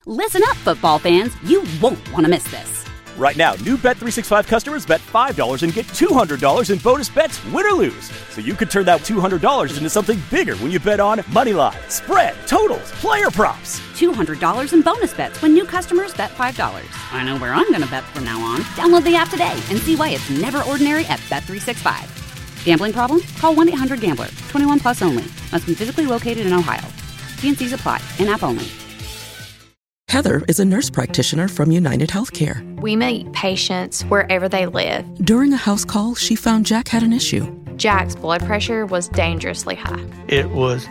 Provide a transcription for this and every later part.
Listen up, football fans. You won't want to miss this. Right now, new Bet365 customers bet $5 and get $200 in bonus bets, win or lose. So you could turn that $200 into something bigger when you bet on money line, spread, totals, player props. $200 in bonus bets when new customers bet $5. I know where I'm going to bet from now on. Download the app today and see why it's never ordinary at Bet365. Gambling problem? Call 1-800-GAMBLER. 21 plus only. Must be physically located in Ohio. T&Cs apply. In-app only. Heather is a nurse practitioner from United Healthcare. We meet patients wherever they live. During a house call, she found Jack had an issue. Jack's blood pressure was dangerously high. It was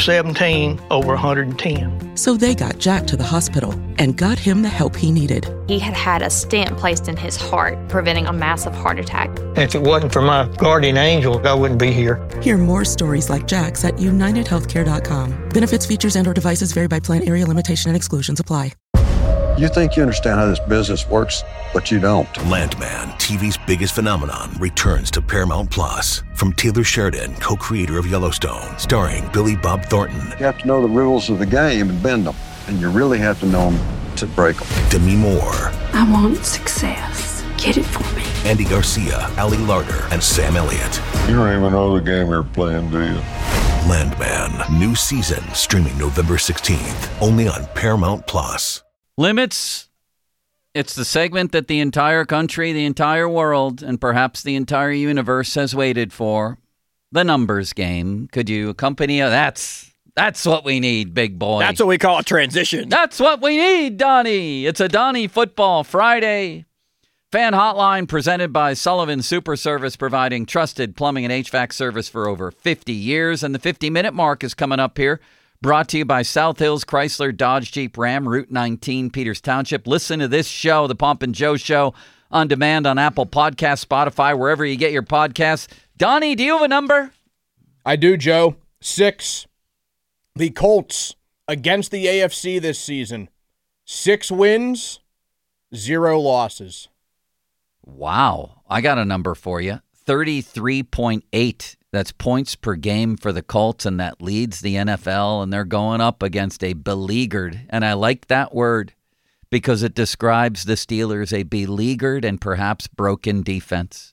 217 over 110. So they got Jack to the hospital and got him the help he needed. He had had a stent placed in his heart, preventing a massive heart attack. If it wasn't for my guardian angel, I wouldn't be here. Hear more stories like Jack's at UnitedHealthcare.com. Benefits, features, and/or devices vary by plan, area, limitation, and exclusions apply. You think you understand how this business works, but you don't. Landman, TV's biggest phenomenon, returns to Paramount Plus. From Taylor Sheridan, co-creator of Yellowstone, starring Billy Bob Thornton. You have to know the rules of the game and bend them, and you really have to know them to break them. Demi Moore. I want success. Get it for me. Andy Garcia, Ali Larter, and Sam Elliott. You don't even know the game you're playing, do you? Landman, new season, streaming November 16th, only on Paramount Plus. Limits. It's the segment that the entire country, the entire world, and perhaps the entire universe has waited for. The numbers game. Could you accompany us? That's what we need, big boy. That's what we call a transition. That's what we need, Donnie. It's a Donnie Football Friday. Fan hotline presented by Sullivan Super Service, providing trusted plumbing and HVAC service for over 50 years. And the 50-minute mark is coming up here. Brought to you by South Hills Chrysler Dodge Jeep Ram, Route 19, Peters Township. Listen to this show, The Pomp and Joe Show, on demand on Apple Podcasts, Spotify, wherever you get your podcasts. Donnie, do you have a number? I do, Joe. 6. The Colts against the AFC this season. 6 wins, 0 losses. Wow. I got a number for you. 33.8. That's points per game for the Colts, and that leads the NFL, and they're going up against a beleaguered, and I like that word because it describes the Steelers, a beleaguered and perhaps broken defense.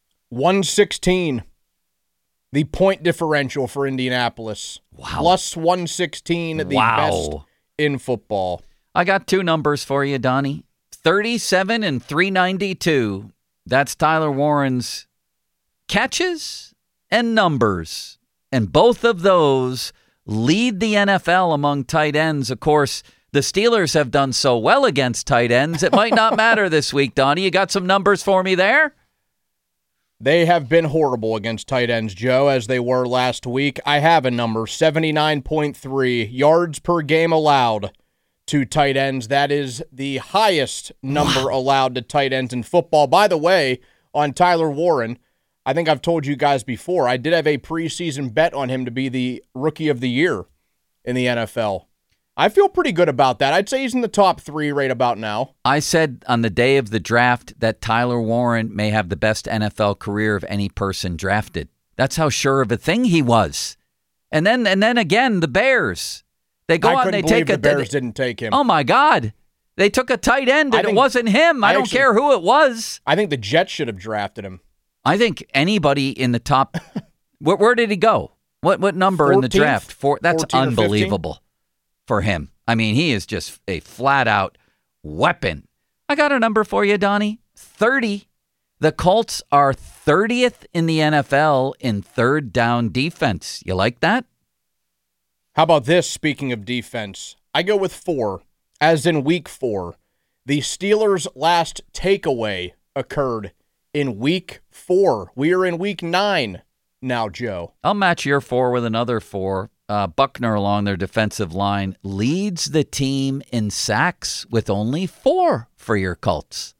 116, the point differential for Indianapolis. Wow. Plus 116, the best in football. I got 2 numbers for you, Donnie. 37 and 392. That's Tyler Warren's catches and numbers. And both of those lead the NFL among tight ends. Of course, the Steelers have done so well against tight ends. It might not matter this week, Donnie. You got some numbers for me there? They have been horrible against tight ends, Joe, as they were last week. I have a number, 79.3 yards per game allowed to tight ends. That is the highest number allowed to tight ends in football. By the way, on Tyler Warren, I think I've told you guys before, I did have a preseason bet on him to be the Rookie of the Year in the NFL. I feel pretty good about that. I'd say he's in the top 3 right about now. I said on the day of the draft that Tyler Warren may have the best NFL career of any person drafted. That's how sure of a thing he was. And then again, the Bears. They go out and they take the Bears didn't take him. Oh my God. They took a tight end and it wasn't him. I don't care who it was. I think the Jets should have drafted him. I think anybody in the top. Where did he go? What number 14th? in the draft? That's 14 unbelievable for him. I mean, he is just a flat-out weapon. I got a number for you, Donnie. 30. The Colts are 30th in the NFL in third down defense. You like that? How about this, speaking of defense? I go with 4, as in week 4. The Steelers' last takeaway occurred in week 4. We are in week 9 now, Joe. I'll match your 4 with another 4. Buckner along their defensive line leads the team in sacks with only 4 for your Colts.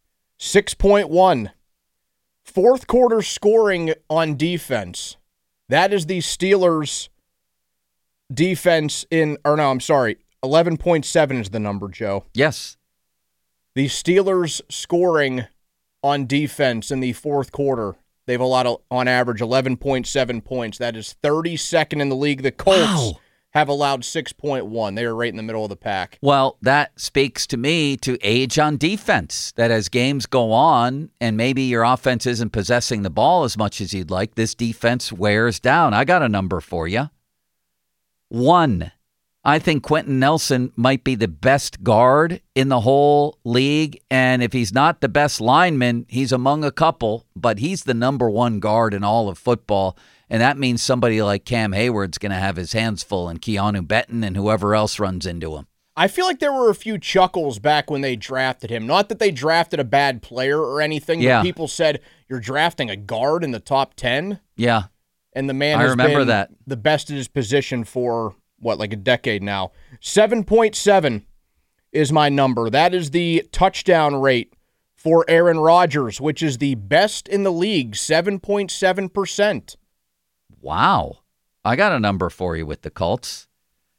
6.1. Fourth quarter scoring on defense. That is the Steelers' defense 11.7 is the number, Joe. Yes. The Steelers scoring on defense in the fourth quarter. They've allowed, on average, 11.7 points. That is 32nd in the league. The Colts have allowed 6.1. They are right in the middle of the pack. Well, that speaks to me to age on defense, that as games go on and maybe your offense isn't possessing the ball as much as you'd like, this defense wears down. I got a number for you. 1. I think Quentin Nelson might be the best guard in the whole league, and if he's not the best lineman, he's among a couple, but he's the number 1 guard in all of football. And that means somebody like Cam Hayward's going to have his hands full, and Keanu Benton and whoever else runs into him. I feel like there were a few chuckles back when they drafted him. Not that they drafted a bad player or anything, but people said, you're drafting a guard in the top 10? Yeah. And the man has been the best in his position for, like a decade now. 7.7 is my number. That is the touchdown rate for Aaron Rodgers, which is the best in the league, 7.7%. Wow. I got a number for you with the Colts.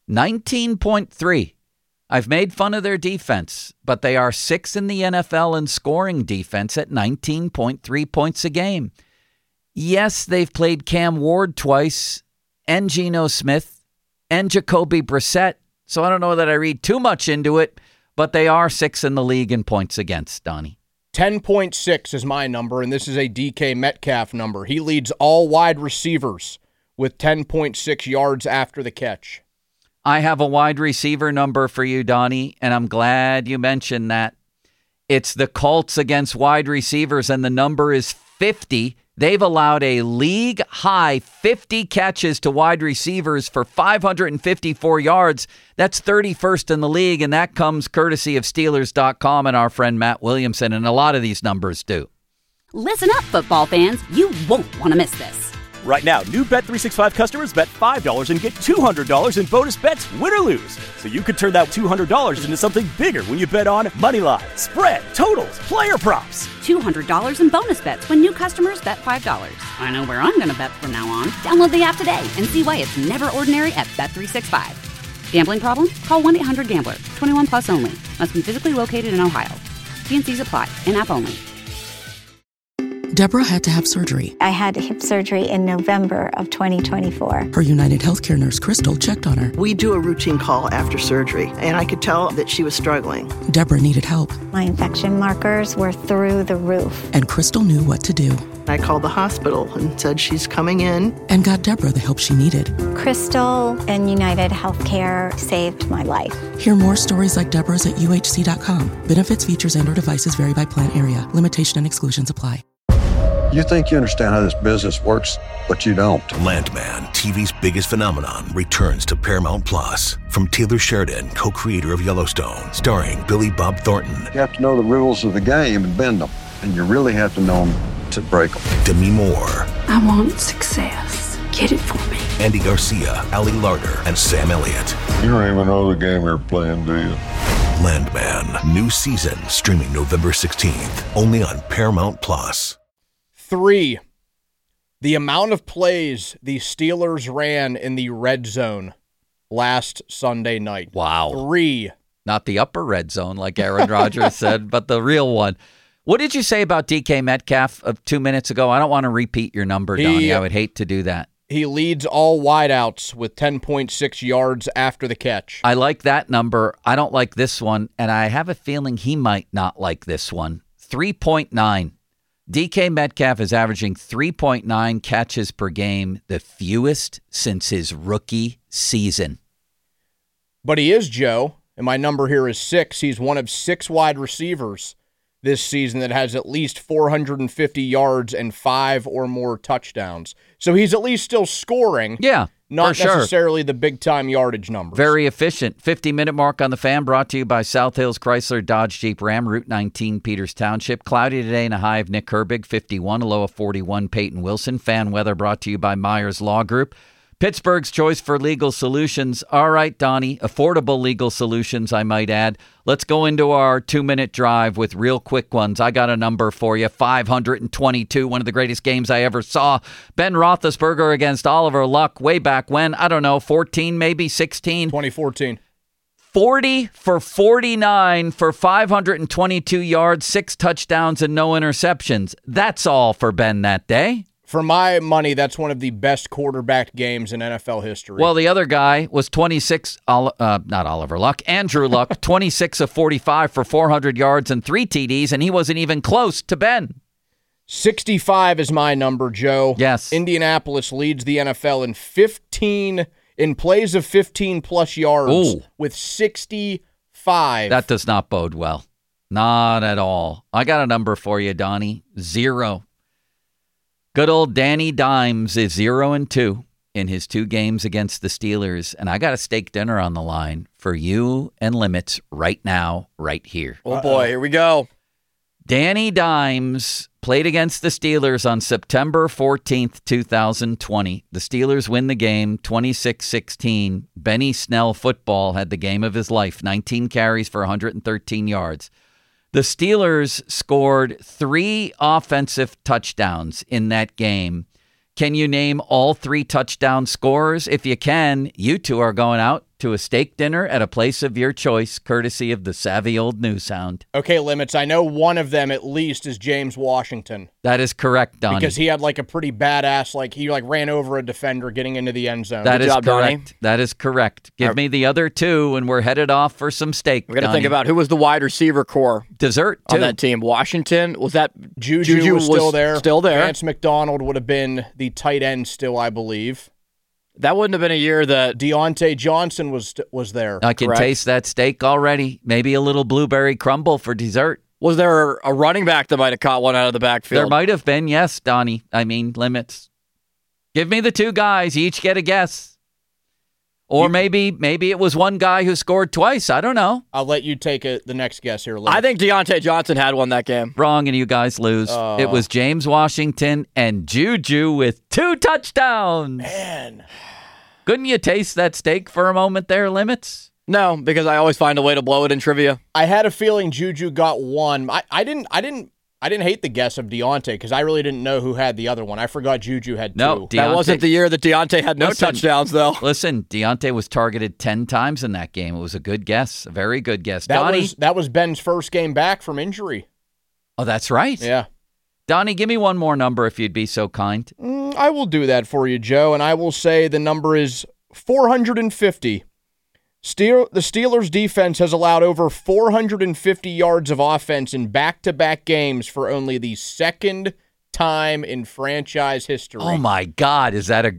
19.3. I've made fun of their defense, but they are 6th in the NFL in scoring defense at 19.3 points a game. Yes, they've played Cam Ward twice, and Geno Smith, and Jacoby Brissett, so I don't know that I read too much into it, but they are 6th in the league in points against, Donnie. 10.6 is my number, and this is a DK Metcalf number. He leads all wide receivers with 10.6 yards after the catch. I have a wide receiver number for you, Donnie, and I'm glad you mentioned that. It's the Colts against wide receivers, and the number is 50. They've allowed a league-high 50 catches to wide receivers for 554 yards. That's 31st in the league, and that comes courtesy of Steelers.com and our friend Matt Williamson, and a lot of these numbers do. Listen up, football fans. You won't want to miss this. Right now, new Bet365 customers bet $5 and get $200 in bonus bets, win or lose. So you could turn that $200 into something bigger when you bet on moneyline, spread, totals, player props. $200 in bonus bets when new customers bet $5. I know where I'm going to bet from now on. Download the app today and see why it's never ordinary at Bet365. Gambling problem? Call 1-800-GAMBLER. 21 plus only. Must be physically located in Ohio. T&Cs apply. In-app only. Deborah had to have surgery. I had hip surgery in November of 2024. Her United Healthcare nurse, Crystal, checked on her. We do a routine call after surgery, and I could tell that she was struggling. Deborah needed help. My infection markers were through the roof. And Crystal knew what to do. I called the hospital and said she's coming in. And got Deborah the help she needed. Crystal and United Healthcare saved my life. Hear more stories like Deborah's at UHC.com. Benefits, features, and/or devices vary by plan area. Limitation and exclusions apply. You think you understand how this business works, but you don't. Landman, TV's biggest phenomenon, returns to Paramount Plus. From Taylor Sheridan, co-creator of Yellowstone, starring Billy Bob Thornton. You have to know the rules of the game and bend them. And you really have to know them to break them. Demi Moore. I want success. Get it for me. Andy Garcia, Ali Larter, and Sam Elliott. You don't even know the game you're playing, do you? Landman, new season, streaming November 16th, only on Paramount Plus. 3, the amount of plays the Steelers ran in the red zone last Sunday night. Wow. 3. Not the upper red zone, like Aaron Rodgers said, but the real one. What did you say about DK Metcalf 2 minutes ago? I don't want to repeat your number, Donnie. I would hate to do that. He leads all wideouts with 10.6 yards after the catch. I like that number. I don't like this one, and I have a feeling he might not like this one. 3.9. DK Metcalf is averaging 3.9 catches per game, the fewest since his rookie season. But he is, Joe, and my number here is 6. He's one of 6 wide receivers this season that has at least 450 yards and 5 or more touchdowns. So he's at least still scoring. Yeah. Not necessarily the big-time yardage numbers. Very efficient. 50-minute mark on the Fan, brought to you by South Hills Chrysler Dodge Jeep Ram, Route 19, Peters Township. Cloudy today and a high of Nick Herbig, 51, a low of 41, Peyton Wilson. Fan weather brought to you by Myers Law Group. Pittsburgh's choice for legal solutions. All right, Donnie, affordable legal solutions, I might add. Let's go into our 2-minute drive with real quick ones. I got a number for you, 522, one of the greatest games I ever saw. Ben Roethlisberger against Oliver Luck way back when, I don't know, 14 maybe, 16? 2014. 40 for 49 for 522 yards, 6 touchdowns, and no interceptions. That's all for Ben that day. For my money, that's one of the best quarterback games in NFL history. Well, the other guy was 26, not Oliver Luck, Andrew Luck, 26 of 45 for 400 yards and 3 TDs, and he wasn't even close to Ben. 65 is my number, Joe. Yes. Indianapolis leads the NFL in plays of 15-plus yards with 65. That does not bode well. Not at all. I got a number for you, Donnie. 0. Good old Danny Dimes is 0-2 in his 2 games against the Steelers, and I got a steak dinner on the line for you and Limits right now, right here. Oh, boy, here we go. Danny Dimes played against the Steelers on September 14th, 2020. The Steelers win the game 26-16. Benny Snell football had the game of his life, 19 carries for 113 yards. The Steelers scored 3 offensive touchdowns in that game. Can you name all 3 touchdown scorers? If you can, you two are going out to a steak dinner at a place of your choice, courtesy of the savvy old news hound. Okay, Limits, I know one of them at least is James Washington. That is correct, Donnie. Because he had a pretty badass, he ran over a defender getting into the end zone. That is correct. Donnie. That is correct. Give me the other 2 and we're headed off for some steak. We got to think about who was the wide receiver core. Dessert, on that team. Washington, was that Juju was still there. Still there. Vance McDonald would have been the tight end still, I believe. That wouldn't have been a year that Deontay Johnson was there. I can taste that steak already. Maybe a little blueberry crumble for dessert. Was there a running back that might have caught one out of the backfield? There might have been, yes, Donnie. I mean, Limits. Give me the 2 guys. You each get a guess. Or maybe it was one guy who scored twice. I don't know. I'll let you take the next guess here, Limits. I think Deontay Johnson had one that game. Wrong, and you guys lose. It was James Washington and Juju with 2 touchdowns. Man. Couldn't you taste that steak for a moment there, Limits? No, because I always find a way to blow it in trivia. I had a feeling Juju got one. I didn't hate the guess of Deontay because I really didn't know who had the other one. I forgot Juju had 2. No, that wasn't the year that Deontay had no touchdowns, though. Listen, Deontay was targeted 10 times in that game. It was a good guess, a very good guess. That was Ben's first game back from injury. Oh, that's right. Yeah. Donnie, give me one more number if you'd be so kind. I will do that for you, Joe, and I will say the number is 450. The Steelers' defense has allowed over 450 yards of offense in back-to-back games for only the 2nd time in franchise history. Oh, my God. Is that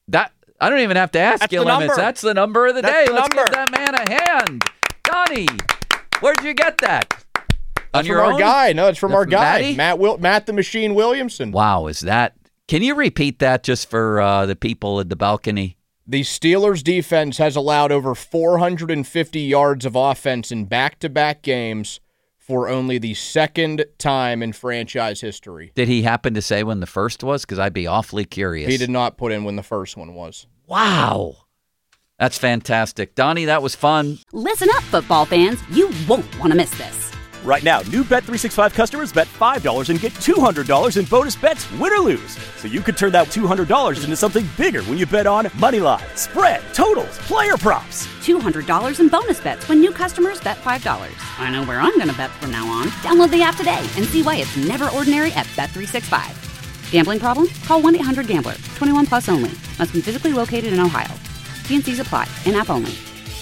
I don't even have to ask you, Limits. That's the number of the day. Let's give that man a hand. Donnie, where'd you get that? That's from our guy. No, it's from our guy, Matt the Machine Williamson. Wow, is that? Can you repeat that just for the people at the balcony? The Steelers' defense has allowed over 450 yards of offense in back-to-back games for only the 2nd time in franchise history. Did he happen to say when the first was? Because I'd be awfully curious. He did not put in when the first one was. Wow. That's fantastic. Donnie, that was fun. Listen up, football fans. You won't want to miss this. Right now, new Bet365 customers bet $5 and get $200 in bonus bets, win or lose. So you could turn that $200 into something bigger when you bet on Moneyline, spread, totals, player props. $200 in bonus bets when new customers bet $5. I know where I'm going to bet from now on. Download the app today and see why it's never ordinary at Bet365. Gambling problem? Call 1-800-GAMBLER. 21 plus only. Must be physically located in Ohio. T&Cs apply. In-app only.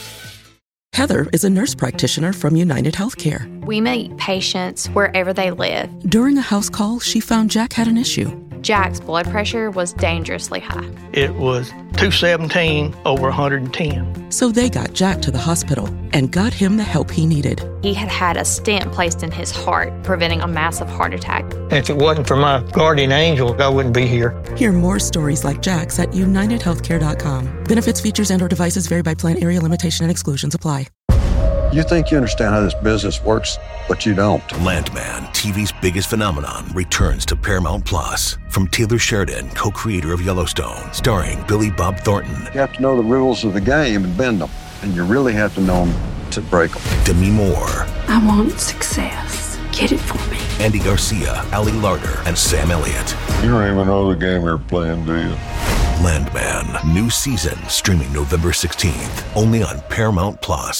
Heather is a nurse practitioner from United Healthcare. We meet patients wherever they live. During a house call, she found Jack had an issue. Jack's blood pressure was dangerously high. It was 217 over 110. So they got Jack to the hospital and got him the help he needed. He had had a stent placed in his heart, preventing a massive heart attack. If it wasn't for my guardian angel, I wouldn't be here. Hear more stories like Jack's at UnitedHealthcare.com. Benefits, features, and/or devices vary by plan, area, limitation, and exclusions apply. You think you understand how this business works, but you don't. Landman, TV's biggest phenomenon, returns to Paramount Plus. From Taylor Sheridan, co-creator of Yellowstone, starring Billy Bob Thornton. You have to know the rules of the game and bend them, and you really have to know them to break them. Demi Moore. I want success. Get it for me. Andy Garcia, Ali Larter, and Sam Elliott. You don't even know the game you're playing, do you? Landman, new season, streaming November 16th, only on Paramount Plus.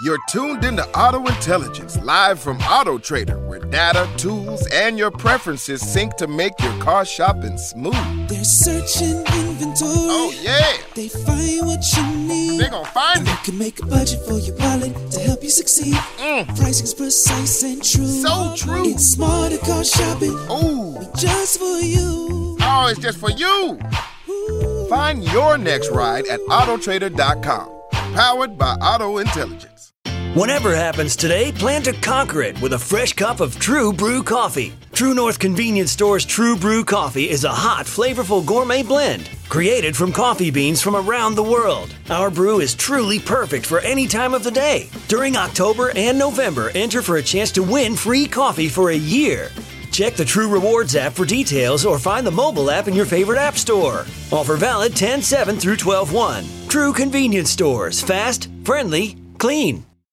You're tuned into Auto Intelligence, live from Auto Trader, where data, tools, and your preferences sync to make your car shopping smooth. They're searching inventory. Oh, yeah. They find what you need. They're gonna find it. You can make a budget for your wallet to help you succeed. Pricing's precise and true. So true. It's smarter car shopping. Ooh. Just for you. Oh, it's just for you. Ooh. Find your next ride at autotrader.com. Powered by Auto Intelligence. Whatever happens today, plan to conquer it with a fresh cup of True Brew coffee. True North Convenience Store's True Brew coffee is a hot, flavorful gourmet blend created from coffee beans from around the world. Our brew is truly perfect for any time of the day. During October and November, enter for a chance to win free coffee for a year. Check the True Rewards app for details or find the mobile app in your favorite app store. Offer valid 10/7 through 12/1. True Convenience Stores. Fast, friendly, clean.